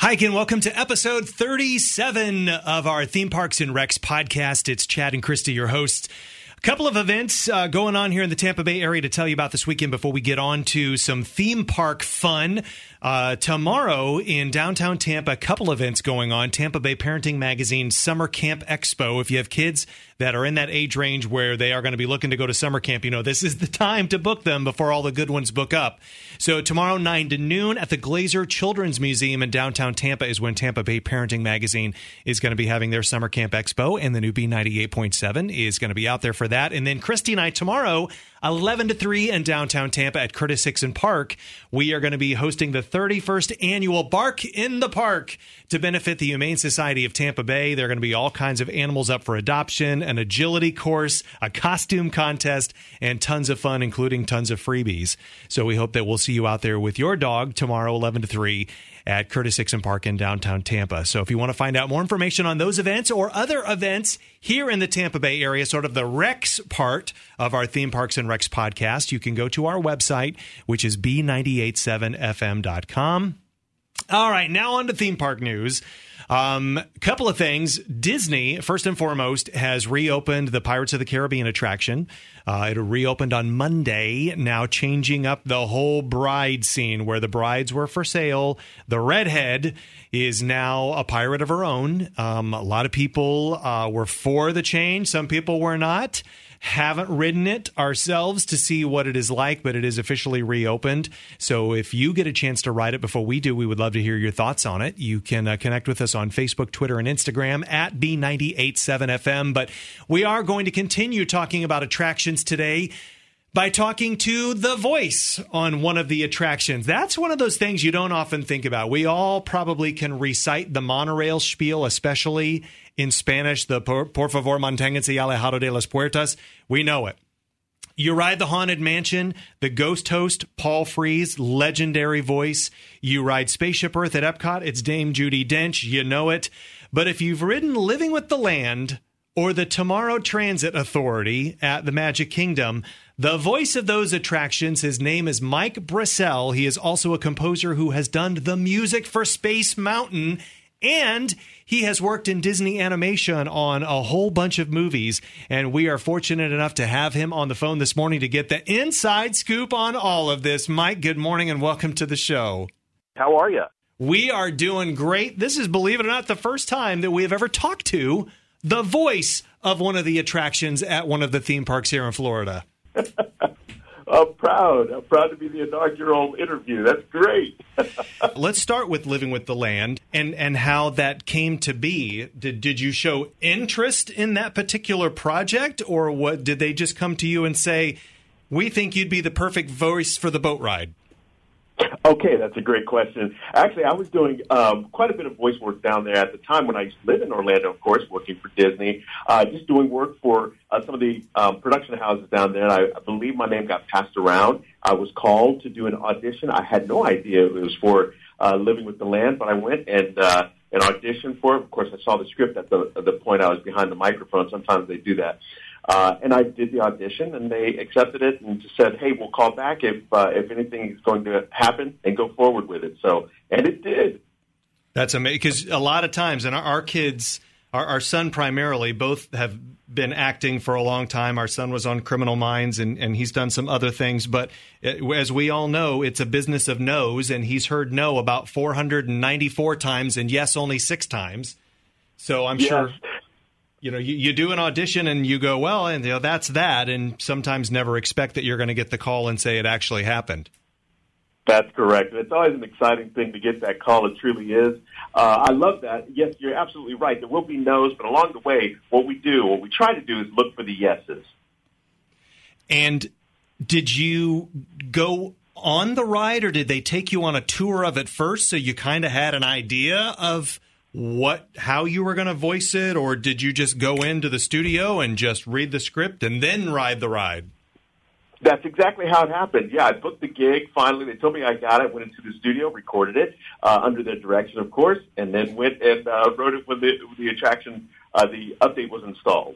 Hi, again. Welcome to episode 37 of our Theme Parks and Recs podcast. It's Chad and Christy, your hosts. A couple of events going on here in the Tampa Bay area to tell you about this weekend before we get on to some theme park fun. Tomorrow in downtown Tampa, a couple events going on. Tampa Bay Parenting Magazine Summer Camp Expo. If you have kids that are in that age range where they are going to be looking to go to summer camp, you know, this is the time to book them before all the good ones book up. So tomorrow, 9 to noon at the Glazer Children's Museum in downtown Tampa is when Tampa Bay Parenting Magazine is going to be having their Summer Camp Expo, and the new B98.7 is going to be out there for that. And then Christy and I tomorrow, 11 to 3 in downtown Tampa at Curtis Hickson Park, we are going to be hosting the 31st annual Bark in the Park to benefit the Humane Society of Tampa Bay. There are going to be all kinds of animals up for adoption, an agility course, a costume contest, and tons of fun, including tons of freebies. So we hope that we'll see you out there with your dog tomorrow, 11 to 3 at Curtis Hickson Park in downtown Tampa. So if you want to find out more information on those events or other events here in the Tampa Bay area, sort of the Recs part of our Theme Parks and Recs podcast, you can go to our website, which is b987fm.com. All right, now on to theme park news. Couple of things. Disney, first and foremost, has reopened the Pirates of the Caribbean attraction. It reopened on Monday, now changing up the whole bride scene where the brides were for sale. The redhead is now a pirate of her own. A lot of people were for the change. Some people were not. Haven't ridden it ourselves to see what it is like, but it is officially reopened. So if you get a chance to ride it before we do, we would love to hear your thoughts on it. You can connect with us on Facebook, Twitter, and Instagram at B987FM. But we are going to continue talking about attractions today by talking to the voice on one of the attractions. That's one of those things you don't often think about. We all probably can recite the monorail spiel, especially in Spanish, the por favor, manténganse alejado de las puertas. We know it. You ride the Haunted Mansion, the ghost host, Paul Frees, legendary voice. You ride Spaceship Earth at Epcot, it's Dame Judi Dench, you know it. But if you've ridden Living with the Land or the Tomorrow Transit Authority at the Magic Kingdom, the voice of those attractions, his name is Mike Brissell. He is also a composer who has done the music for Space Mountain, and he has worked in Disney animation on a whole bunch of movies. And we are fortunate enough to have him on the phone this morning to get the inside scoop on all of this. Mike, good morning and welcome to the show. How are you? We are doing great. This is, believe it or not, the first time that we have ever talked to the voice of one of the attractions at one of the theme parks here in Florida. I'm proud to be the inaugural interview. That's great. Let's start with Living with the Land and how that came to be. Did you show interest in that particular project, or what? Did they just come to you and say, we think you'd be the perfect voice for the boat ride? Okay, that's a great question. Actually, I was doing quite a bit of voice work down there at the time when I used to live in Orlando, of course, working for Disney, just doing work for some of the production houses down there. And I believe my name got passed around. I was called to do an audition. I had no idea it was for Living with the Land, but I went and auditioned for it. Of course, I saw the script at the point I was behind the microphone. Sometimes they do that. And I did the audition, and they accepted it and just said, hey, we'll call back if anything is going to happen and go forward with it. So, and it did. That's amazing, because a lot of times, and our kids, our son primarily, both have been acting for a long time. Our son was on Criminal Minds, and he's done some other things. But as we all know, it's a business of no's, and he's heard no about 494 times and yes only 6 times. So I'm sure... You know, you do an audition and you go, well, and that's that, and sometimes never expect that you're going to get the call and say it actually happened. That's correct. It's always an exciting thing to get that call. It truly is. I love that. Yes, you're absolutely right. There will be no's, but along the way, what we try to do is look for the yeses. And did you go on the ride, or did they take you on a tour of it first so you kind of had an idea of how you were going to voice it, or did you just go into the studio and just read the script and then ride the ride? That's exactly how it happened. Yeah, I booked the gig. Finally, they told me I got it, went into the studio, recorded it under their direction, of course, and then went and wrote it when the attraction, the update was installed.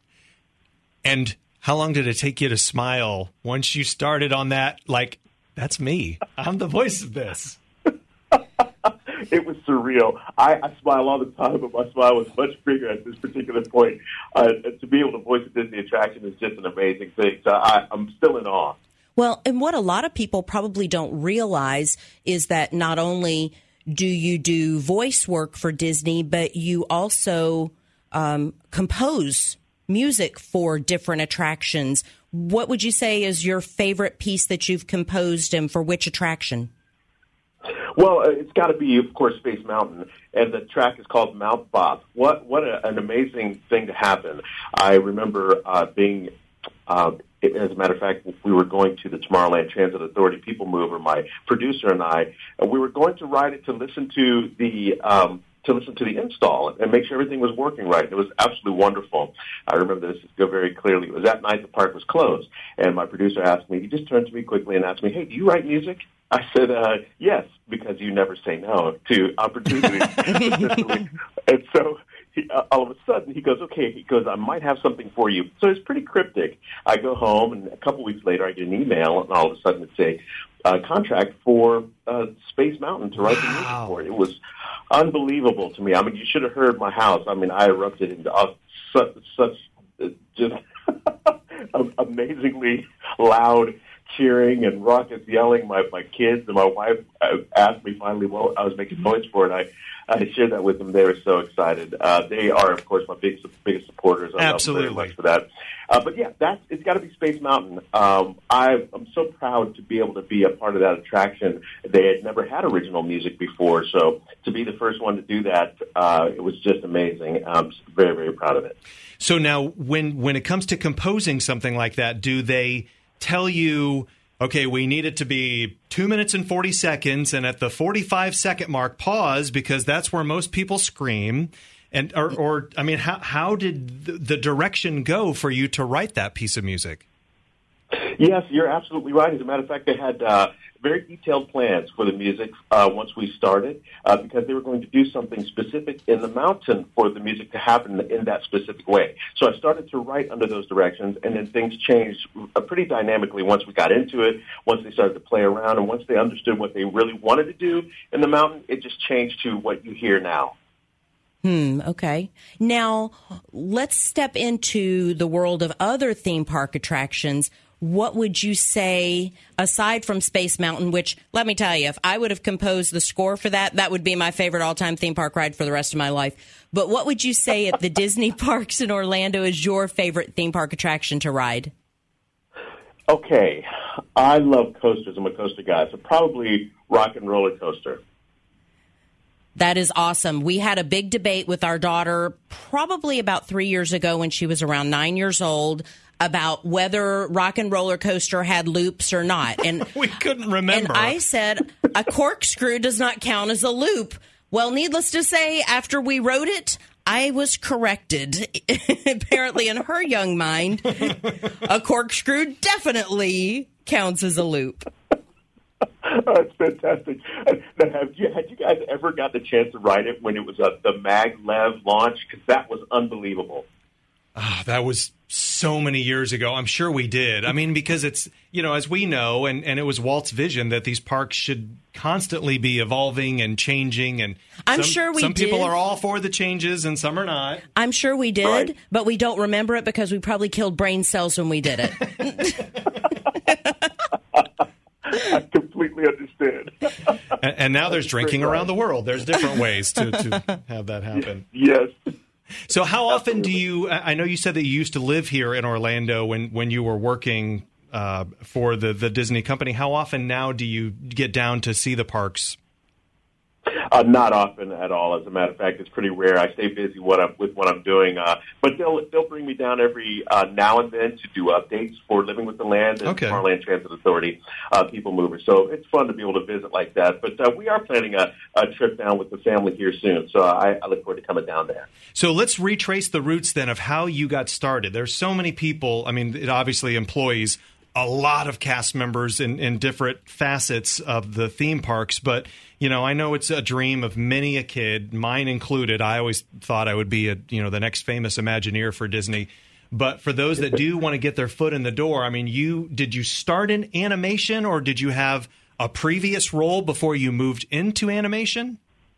And how long did it take you to smile once you started on that? Like, that's me. I'm the voice of this. It was surreal. I smile all the time, but my smile was much bigger at this particular point. To be able to voice a Disney attraction is just an amazing thing. So I'm still in awe. Well, and what a lot of people probably don't realize is that not only do you do voice work for Disney, but you also compose music for different attractions. What would you say is your favorite piece that you've composed and for which attraction? Well, it's got to be, of course, Space Mountain, and the track is called Mount Bob. What an amazing thing to happen. I remember being, as a matter of fact, we were going to the Tomorrowland Transit Authority People Mover, my producer and I, and we were going to ride it to listen to the install and make sure everything was working right. It was absolutely wonderful. I remember this very clearly. It was that night the park was closed, and my producer asked me, he just turned to me quickly and asked me, "Hey, do you write music?" I said, yes, because you never say no to opportunities. And so all of a sudden he goes, okay, he goes, I might have something for you. So it's pretty cryptic. I go home, and a couple weeks later I get an email, and all of a sudden it's a contract for Space Mountain to write the music for it. It was unbelievable to me. I mean, you should have heard my house. I mean, I erupted into such just amazingly loud cheering and raucous yelling. My kids and my wife asked me finally what I was making noise for, and I shared that with them. They were so excited. They are, of course, my biggest supporters. I Absolutely. love them very much for that. But yeah, it's got to be Space Mountain. I'm so proud to be able to be a part of that attraction. They had never had original music before, so to be the first one to do that, it was just amazing. I'm very, very proud of it. So now, when it comes to composing something like that, do they tell you, okay, we need it to be 2 minutes and 40 seconds, and at the 45-second mark, pause, because that's where most people scream? And or I mean, how did the direction go for you to write that piece of music? Yes, you're absolutely right. As a matter of fact, they had very detailed plans for the music once we started because they were going to do something specific in the mountain for the music to happen in that specific way. So I started to write under those directions, and then things changed pretty dynamically once we got into it, once they started to play around, and once they understood what they really wanted to do in the mountain, it just changed to what you hear now. Okay. Now, let's step into the world of other theme park attractions. What would you say, aside from Space Mountain, which, let me tell you, if I would have composed the score for that, that would be my favorite all-time theme park ride for the rest of my life. But what would you say at the Disney parks in Orlando is your favorite theme park attraction to ride? Okay. I love coasters. I'm a coaster guy, so probably Rock and Roller Coaster. That is awesome. We had a big debate with our daughter probably about 3 years ago when she was around 9 years old about whether Rock and Roller Coaster had loops or not. And we couldn't remember. And I said, a corkscrew does not count as a loop. Well, needless to say, after we wrote it, I was corrected. Apparently, in her young mind, a corkscrew definitely counts as a loop. That's fantastic. Now, had you guys ever got the chance to ride it when it was the Maglev launch? Because that was unbelievable. Oh, that was so many years ago. I'm sure we did. I mean, because it's, as we know, and it was Walt's vision that these parks should constantly be evolving and changing. And I'm sure we did. Some people are all for the changes and some are not. I'm sure we did, right. But we don't remember it because we probably killed brain cells when we did it. I completely understand. And now there's drinking around the world. There's different ways to have that happen. Yes. So how often do you, I know you said that you used to live here in Orlando when you were working for the Disney company. How often now do you get down to see the parks? Not often at all. As a matter of fact, it's pretty rare. I stay busy with what I'm doing, but they'll bring me down every now and then to do updates for Living with the Land and Tomorrowland Transit Authority People Mover. So it's fun to be able to visit like that. But we are planning a trip down with the family here soon, so I look forward to coming down there. So let's retrace the roots then of how you got started. There's so many people. I mean, it obviously employs a lot of cast members in different facets of the theme parks, but I know it's a dream of many a kid, mine included. I always thought I would be the next famous Imagineer for Disney. But for those that do want to get their foot in the door, I mean, did you start in animation or did you have a previous role before you moved into animation?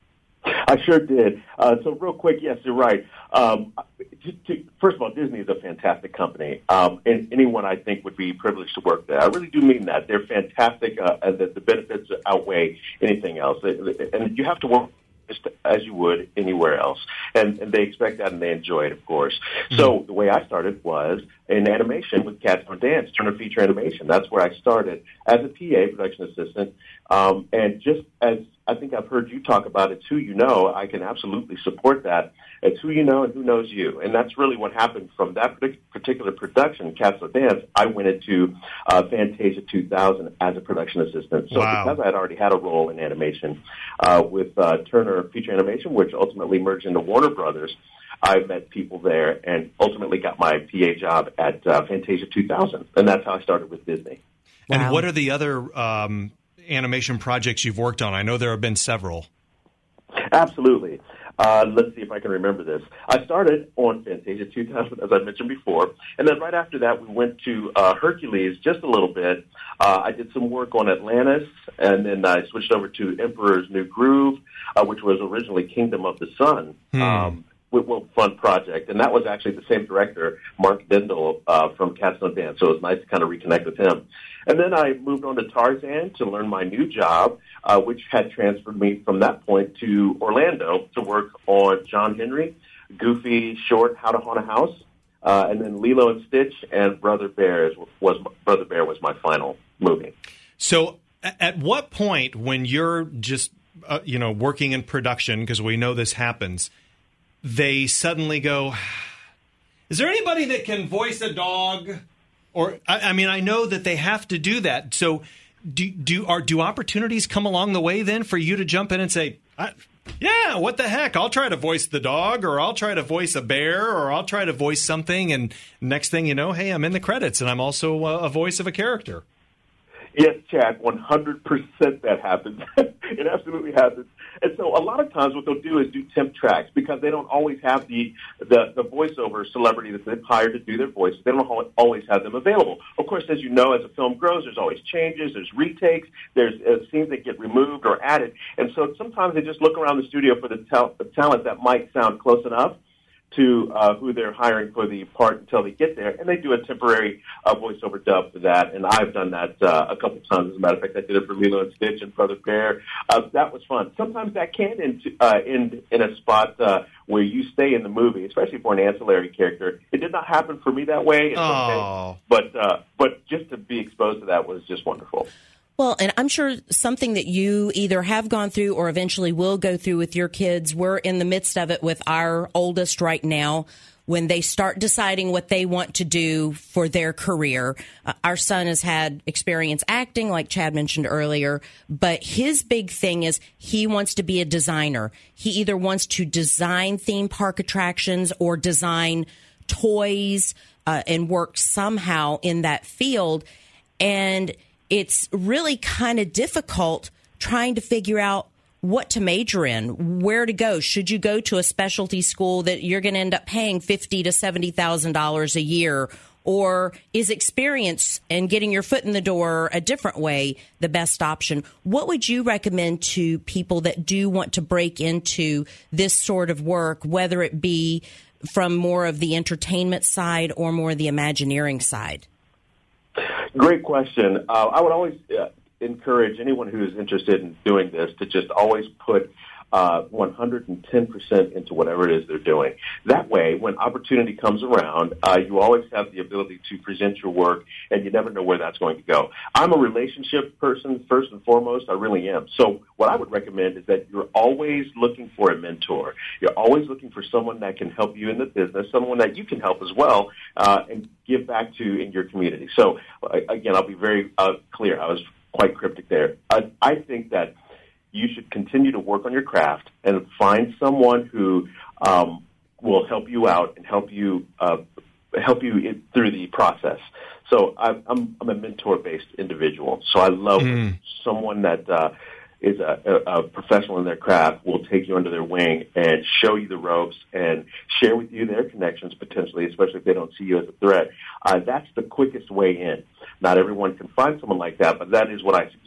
I sure did. So real quick, yes, you're right. First of all, Disney is a fantastic company, and anyone I think would be privileged to work there. I really do mean that. They're fantastic, and the benefits outweigh anything else. And you have to work just as you would anywhere else. And they expect that, and they enjoy it, of course. Mm-hmm. So the way I started was in animation with Cats on Dance, Turner Feature Animation. That's where I started as a PA, production assistant. And just as I think I've heard you talk about It's Who You Know, I can absolutely support that. It's who you know and who knows you. And that's really what happened from that particular production, Cats on Dance. I went into Fantasia 2000 as a production assistant. So because I had already had a role in animation with Turner Feature Animation, which ultimately merged into Warner Brothers, I met people there and ultimately got my PA job at Fantasia 2000. And that's how I started with Disney. Wow. And what are the other animation projects you've worked on? I know there have been several. Absolutely. Let's see if I can remember this. I started on Fantasia 2000, as I mentioned before, and then right after that we went to Hercules just a little bit. I did some work on Atlantis, and then I switched over to Emperor's New Groove, which was originally Kingdom of the Sun. Fun project, and that was actually the same director, Mark Dindal, from Cats on Dance, so it was nice to kind of reconnect with him. And then I moved on to Tarzan to learn my new job, which had transferred me from that point to Orlando to work on John Henry, Goofy, Short, How to Haunt a House, and then Lilo and Stitch and Brother Bear was my final movie. So at what point, when you're just working in production, because we know this happens, they suddenly go, is there anybody that can voice a dog? Or, I mean, I know that they have to do that. So do opportunities come along the way then for you to jump in and say, yeah, what the heck? I'll try to voice the dog, or I'll try to voice a bear, or I'll try to voice something. And next thing you know, hey, I'm in the credits and I'm also a voice of a character. Yes, Chad, 100% that happens. It absolutely happens. And so a lot of times what they'll do is do temp tracks because they don't always have the voiceover celebrity that they've hired to do their voice. They don't always have them available. Of course, as you know, as a film grows, there's always changes, there's retakes, there's scenes that get removed or added. And so sometimes they just look around the studio for the talent that might sound close enough to who they're hiring for the part until they get there, and they do a temporary voiceover dub for that. And I've done that a couple of times. As a matter of fact, I did it for Lilo and Stitch and Brother Bear. That was fun. Sometimes that can end in a spot where you stay in the movie, especially for an ancillary character. It did not happen for me that way. It's okay. But just to be exposed to that was just wonderful. Well, and I'm sure something that you either have gone through or eventually will go through with your kids. We're in the midst of it with our oldest right now when they start deciding what they want to do for their career. Our son has had experience acting, like Chad mentioned earlier, but his big thing is he wants to be a designer. He either wants to design theme park attractions or design toys and work somehow in that field. And it's really kind of difficult trying to figure out what to major in, where to go. Should you go to a specialty school that you're going to end up paying $50,000 to $70,000 a year? Or is experience and getting your foot in the door a different way the best option? What would you recommend to people that do want to break into this sort of work, whether it be from more of the entertainment side or more the Imagineering side? Great question. I would always encourage anyone who is interested in doing this to just always put 110% into whatever it is they're doing. That way, when opportunity comes around, you always have the ability to present your work, and you never know where that's going to go. I'm a relationship person, first and foremost. I really am. So what I would recommend is that you're always looking for a mentor. You're always looking for someone that can help you in the business, someone that you can help as well, and give back to in your community. So, again, I'll be very clear. I was quite cryptic there. I think that you should continue to work on your craft and find someone who will help you out and help you through the process. So I'm a mentor-based individual. So I love someone that is a professional in their craft will take you under their wing and show you the ropes and share with you their connections potentially, especially if they don't see you as a threat. That's the quickest way in. Not everyone can find someone like that, but that is what I suggest.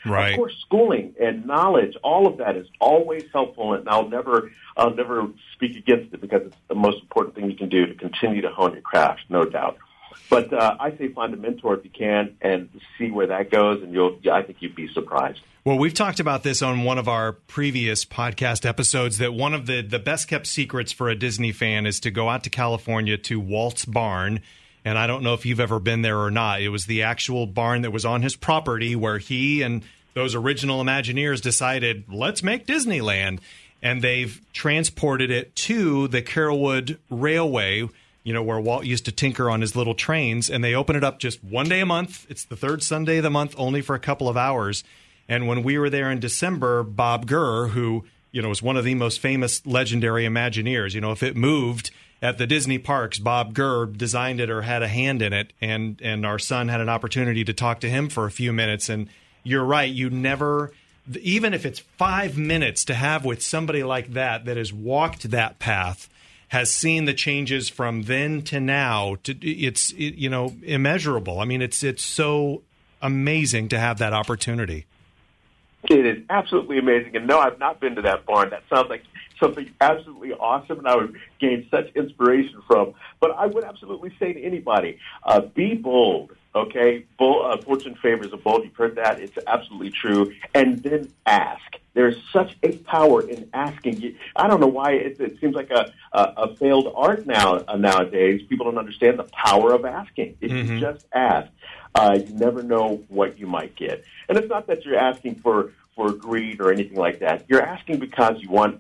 Right. Of course, schooling and knowledge, all of that is always helpful, and I'll never speak against it because it's the most important thing you can do to continue to hone your craft, no doubt. But I say find a mentor if you can and see where that goes, and I think you'd be surprised. Well, we've talked about this on one of our previous podcast episodes, that one of the best-kept secrets for a Disney fan is to go out to California to Walt's Barn. And I don't know if you've ever been there or not. It was the actual barn that was on his property where he and those original Imagineers decided, let's make Disneyland. And they've transported it to the Carolwood Railway, where Walt used to tinker on his little trains. And they open it up just one day a month. It's the third Sunday of the month, only for a couple of hours. And when we were there in December, Bob Gurr, who, was one of the most famous legendary Imagineers, if it moved at the Disney parks, Bob Gurr designed it or had a hand in it. And our son had an opportunity to talk to him for a few minutes. And you're right. You never, even if it's 5 minutes to have with somebody like that has walked that path, has seen the changes from then to now, it's immeasurable. I mean, it's so amazing to have that opportunity. It is absolutely amazing. And no, I've not been to that barn. That sounds like something absolutely awesome, and I would gain such inspiration from. But I would absolutely say to anybody, be bold, okay? Fortune favors a bold. You've heard that. It's absolutely true. And then ask. There's such a power in asking. I don't know why it seems like a failed art nowadays. People don't understand the power of asking. If you just ask, you never know what you might get. And it's not that you're asking for greed or anything like that. You're asking because you want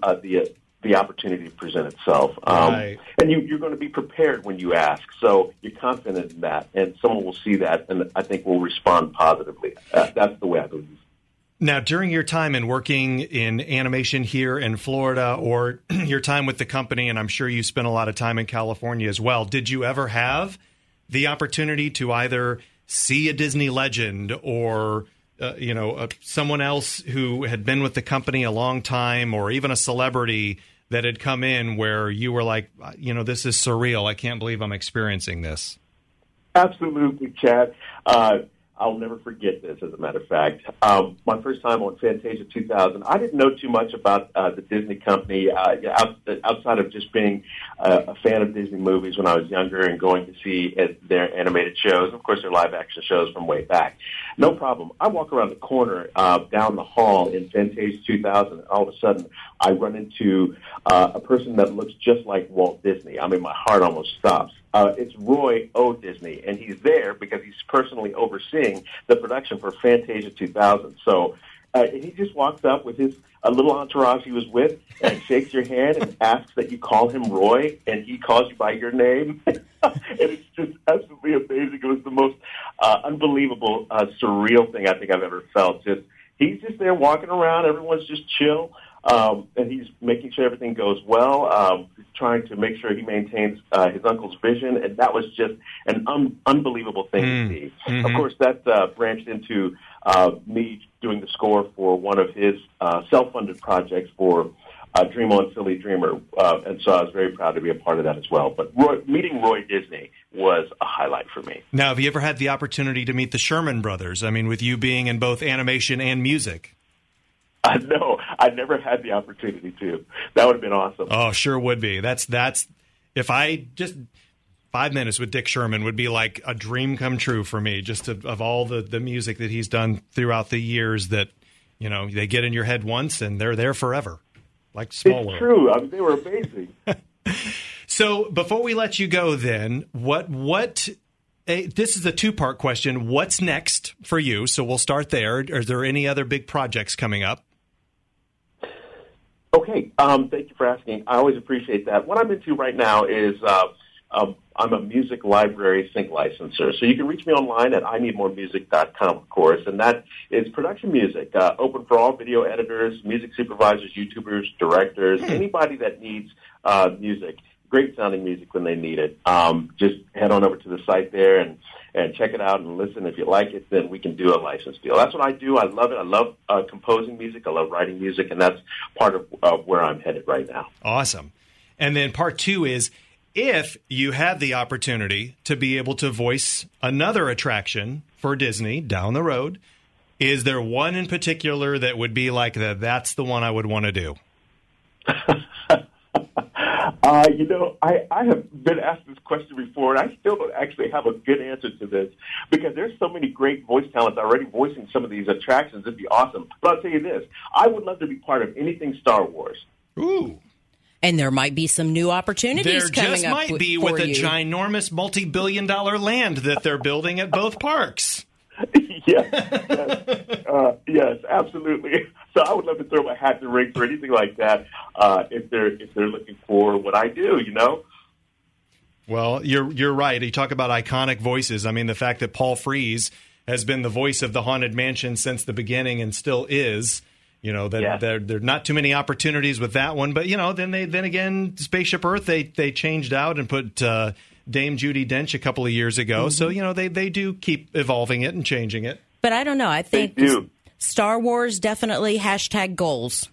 the opportunity to present itself. Right. And you're going to be prepared when you ask. So you're confident in that, and someone will see that, and I think will respond positively. That's the way I believe. Now, during your time in working in animation here in Florida, or your time with the company, and I'm sure you spent a lot of time in California as well, did you ever have the opportunity to either see a Disney legend or someone else who had been with the company a long time, or even a celebrity that had come in where you were like, this is surreal. I can't believe I'm experiencing this? Absolutely, Chad. I'll never forget this, as a matter of fact. My first time on Fantasia 2000, I didn't know too much about the Disney company outside of just being a fan of Disney movies when I was younger and going to see their animated shows, of course, their live-action shows from way back. No problem. I walk around the corner down the hall in Fantasia 2000, and all of a sudden I run into a person that looks just like Walt Disney. I mean, my heart almost stops. It's Roy O. Disney, and he's there because he's personally overseeing the production for Fantasia 2000. So he just walks up with a little entourage he was with and shakes your hand and asks that you call him Roy, and he calls you by your name. And it's just absolutely amazing. It was the most unbelievable, surreal thing I think I've ever felt. He's just there walking around. Everyone's just chill. And he's making sure everything goes well, trying to make sure he maintains his uncle's vision, and that was just an unbelievable thing to see. Mm-hmm. Of course, that branched into me doing the score for one of his self-funded projects for Dream On, Silly Dreamer, and so I was very proud to be a part of that as well. But meeting Roy Disney was a highlight for me. Now, have you ever had the opportunity to meet the Sherman Brothers? I mean, with you being in both animation and music. No, I never had the opportunity to. That would have been awesome. Oh, sure would be. That's if I just 5 minutes with Dick Sherman would be like a dream come true for me, just of all the music that he's done throughout the years that, they get in your head once and they're there forever. Like Small World. It's true. I mean, they were amazing. So before we let you go then, this is a two-part question. What's next for you? So we'll start there. Are there any other big projects coming up? Okay, thank you for asking. I always appreciate that. What I'm into right now is I'm a music library sync licenser. So you can reach me online at ineedmoremusic.com, of course, and that is production music, open for all video editors, music supervisors, YouTubers, directors, anybody that needs music, great-sounding music when they need it. Just head on over to the site there and check it out and listen. If you like it, then we can do a license deal. That's what I do. I love it. I love composing music. I love writing music, and that's part of where I'm headed right now. Awesome. And then part two is, if you had the opportunity to be able to voice another attraction for Disney down the road, Is there one in particular that would be like that's the one I would want to do? I have been asked this question before, and I still don't actually have a good answer to this because there's so many great voice talents already voicing some of these attractions. It'd be awesome. But I'll tell you this. I would love to be part of anything Star Wars. Ooh. And there might be some new opportunities coming up. There just might be with a ginormous multi-billion-dollar land that they're building at both parks. Yes, absolutely. So I would love to throw my hat in the ring for anything like that if they're looking for what I do, you know. Well, you're right. You talk about iconic voices. I mean, the fact that Paul Frees has been the voice of the Haunted Mansion since the beginning and still is. You know, that there are not too many opportunities with that one. But, you know, then again, Spaceship Earth, they changed out and put Dame Judi Dench a couple of years ago. Mm-hmm. So, you know, they do keep evolving it and changing it. But I don't know. I think Star Wars definitely #goals.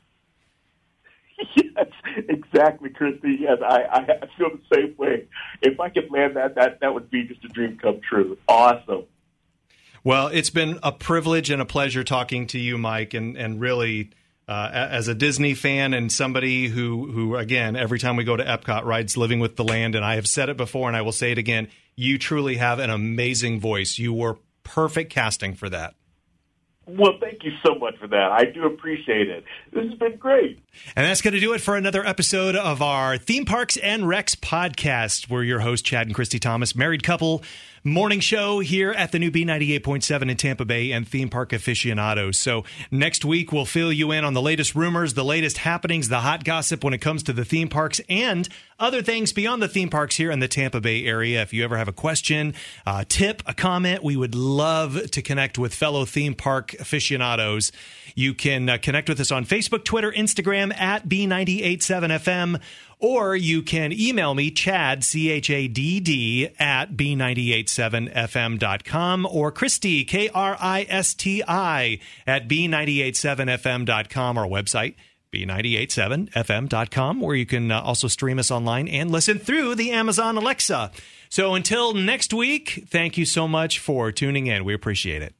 Yes, exactly, Christy. Yes, I feel the same way. If I could land that would be just a dream come true. Awesome. Well, it's been a privilege and a pleasure talking to you, Mike, and really, as a Disney fan and somebody who, again, every time we go to Epcot, rides Living with the Land, and I have said it before and I will say it again, you truly have an amazing voice. You were perfect casting for that. Well, thank you so much for that. I do appreciate it. This has been great. And that's going to do it for another episode of our Theme Parks and Recs podcast. We're your hosts, Chad and Christy Thomas, married couple, morning show here at the new B98.7 in Tampa Bay and Theme Park Aficionados. So next week, we'll fill you in on the latest rumors, the latest happenings, the hot gossip when it comes to the theme parks and other things beyond the theme parks here in the Tampa Bay area. If you ever have a question, a tip, a comment, we would love to connect with fellow theme park aficionados. You can connect with us on Facebook, Twitter, Instagram at B987FM, or you can email me, Chad, CHADD, at B987FM.com, or Christy, KRISTI, at B987FM.com, our website, B987FM.com, where you can also stream us online and listen through the Amazon Alexa. So until next week, thank you so much for tuning in. We appreciate it.